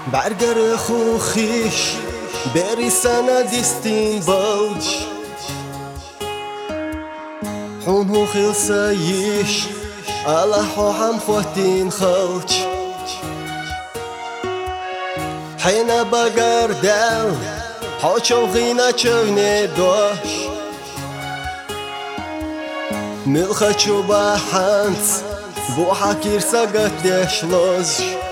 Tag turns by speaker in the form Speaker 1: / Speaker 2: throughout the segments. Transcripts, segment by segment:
Speaker 1: برگر خوخیش بری سنة دیستین بلج حون خلصة يش على حوحم خوتين خلج حين بقر دل حوشو غينا چغني دوش ملخة شو بحانت بو حكير ساقت ديش لوز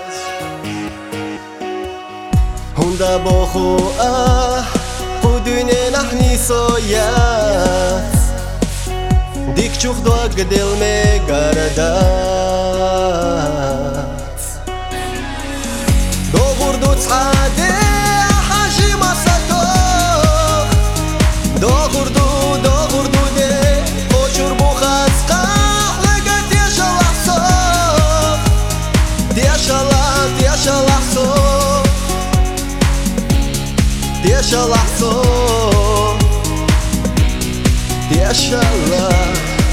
Speaker 1: هندا بوخو قدوني نحني صويات ديك تشوف دوق دل مقردات دوغور دو تصعادي حاجي مصاتوخ دوغور دو دي قوشور بو خاسقاح لقات يشالح صوخ ديشالح صوخ ديشالح صوخ ديشالح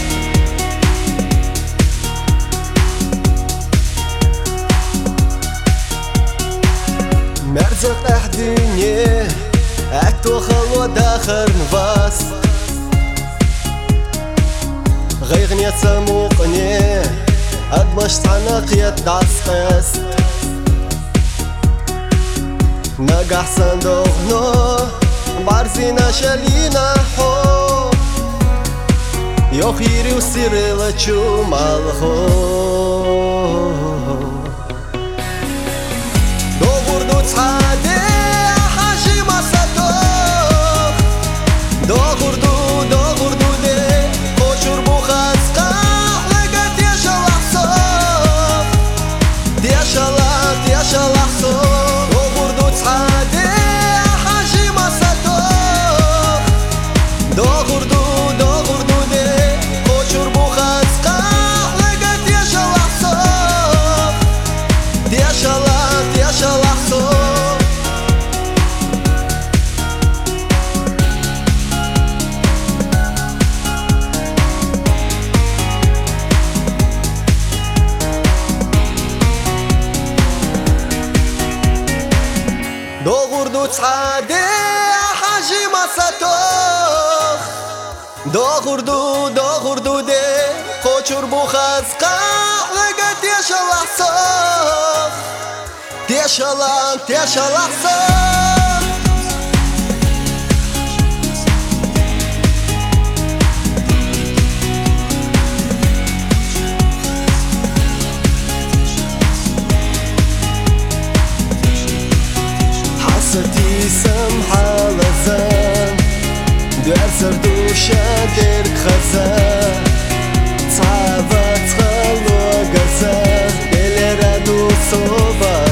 Speaker 1: مرزق احدني اتوخل وداخر نفاس غيغني تسموقني ادمش تعناق يدعسقس نقح صندوقنا بعرزينا شالينا حو يوخيري وسيري لتشو مالخو تصعادي حاجي مصاتوخ دوغور دو دي قوشور بو خاسقاح لقات يشالح صوخ ديشالح صوخ دوغور دو تصعادي حاجي مصاتوخ دوغور دو دي قوشور بو خاسقاح لقات يشالح صوخ ديشالح صوخ دوغور دو تصعادي حاجي مصاتوخ دوغور دو دي قوشور بو خاسقاح لقات يشالح صوخ ديشالح صوخ حسرتي سمحة لزان دار سردوشة ديرك خزان صعبة تخلو قزان ديلي رادو صوبة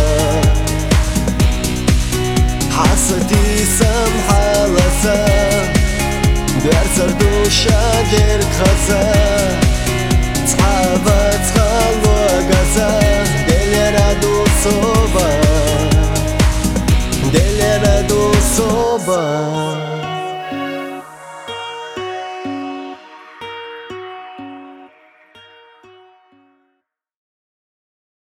Speaker 1: حسرتي سمحة لزان دار سردوشة ديرك خزان صعبة تخلو قزان ديلي رادو صوبة Delera do soba